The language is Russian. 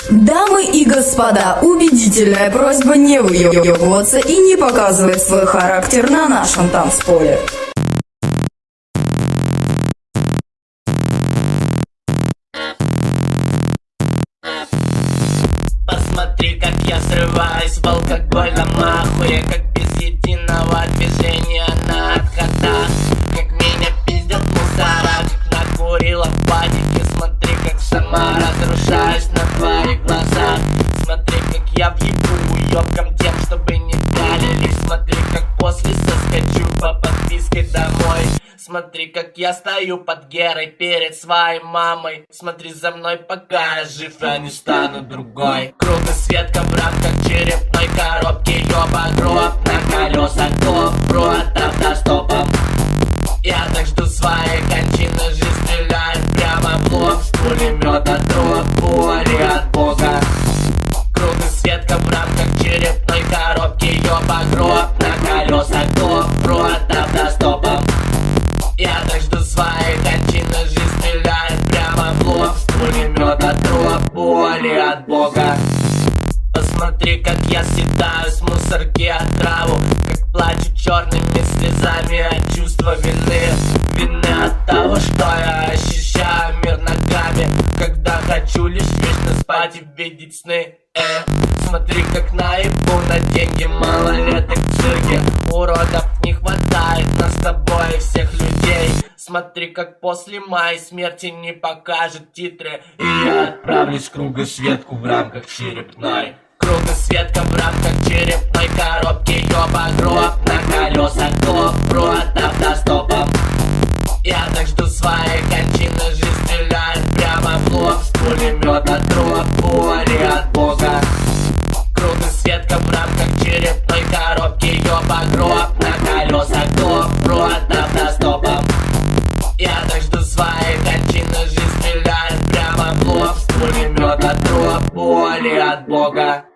Дамы и господа, убедительная просьба не выебываться и не показывать свой характер на нашем танцполе. Посмотри, как я срываюсь в алкогольном ахуе, как без единого движения на отходах, как меня пиздят мусора, как накурила в падике. Смотри, как сама разрушаюсь на твоих глазах. Смотри, как я въебу уёбкам тем, чтобы не пялились. Смотри, как после соскочу по подписке домой. Смотри, как я стою под Герой перед своей мамой. Смотри за мной, пока я жив, я не стану другой. Кругосветка в рамках черепной коробки, ёба гроб на колесах GoPro от автостопом. Я так жду своей кончины, жизнь стреляет прямо в лоб с пулемета, дроп, боли от Бога. Кругосветка в рамках черепной коробки, ёба гроб на колесах GoPro от автостопом. Я так жду своей кончины, жизнь стреляет прямо в лоб с пулемета, дроп, боли от Бога. Посмотри, как я съедаю с мусорки отраву, как плачу черными слезами от чувства вины. Вины от того, что я ощущаю мир ногами, когда хочу лишь вечно спать и видеть сны. Смотри, как наебу на деньги малолеток в цирке. Уродов не хватает нас с тобой и всех людей. Смотри, как после моей смерти не покажут титры, и я отправлюсь в кругосветку в рамках черепной. Кругосветка в рамках черепной коробки, ёба гроб на колесах GoPro от автостопом. Я так жду своей кончины, жизнь стреляет прямо в лоб с пулемета, дроп, боли от Бога. Кругосветка в рамках черепной коробки, ёба гроб на колесах GoPro от автостопом. Я так жду своей кончины, жизнь стреляет прямо в лоб с пулемета, дроп, боли от Бога.